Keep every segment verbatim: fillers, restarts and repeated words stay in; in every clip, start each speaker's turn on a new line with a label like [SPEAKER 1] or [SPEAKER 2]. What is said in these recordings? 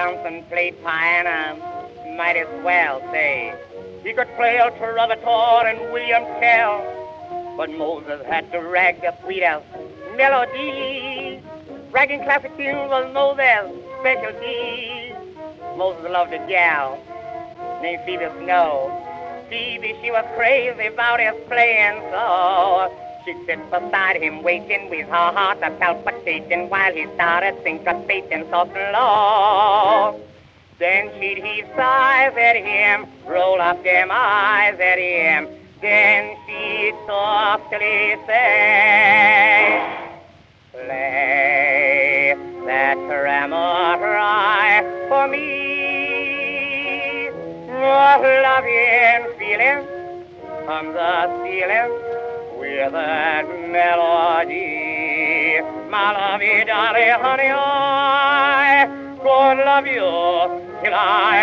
[SPEAKER 1] Johnson played piano mighty swell, say. He could play El Troubadour and William Tell, but Moses had to rag the sweetest melody. Ragging classic tunes was Moses' specialty. Moses loved a gal named Phoebe Snow. Phoebe, she was crazy about his playing, so she'd sit beside him waiting with her heart a palpitating while he started syncopating soft and low. Then she'd heave sighs at him, roll up them eyes at him. Then she'd softly say, play that Ramarai for me. Oh, loving feeling from the ceiling with that melody. My lovey, dolly, honey, I could love you till I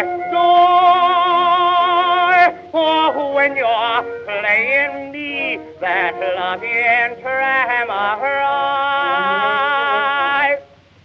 [SPEAKER 1] die. Oh, when you're playing me that loving Tramarai.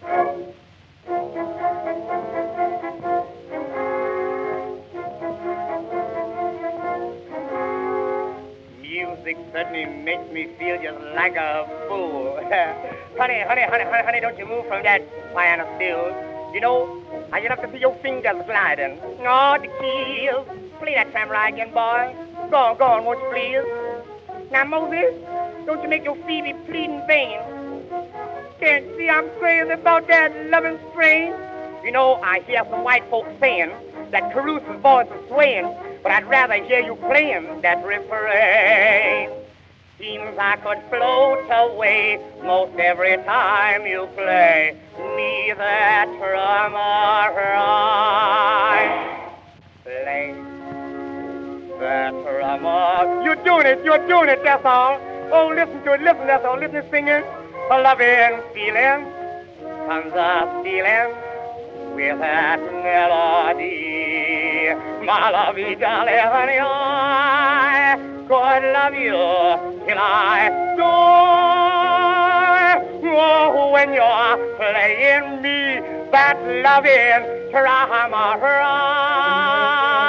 [SPEAKER 1] Music certainly makes me feel just like a fool. honey, honey, honey, honey, honey, don't you move from that piano stool. You know, I get up to see your fingers gliding. Oh, the keys. Play that Tramarai again, boy. Go on, go on, won't you please? Now, Moses, don't you make your Phoebe plead in vain. Can't you see I'm crazy about that loving strain? You know, I hear some white folks saying that Caruso's voice is swaying, but I'd rather hear you playing that refrain. Seems I could float away most every time you play me that Tramarai. Play that Tramarai. You're doing it, you're doing it, that's all. Oh, listen to it, listen, that's all. Listen to singing. A loving feeling comes up stealing with that melody. My lovey, dolly, honey, I could love you till I die. Oh, when you're playing me that loving Tramarai.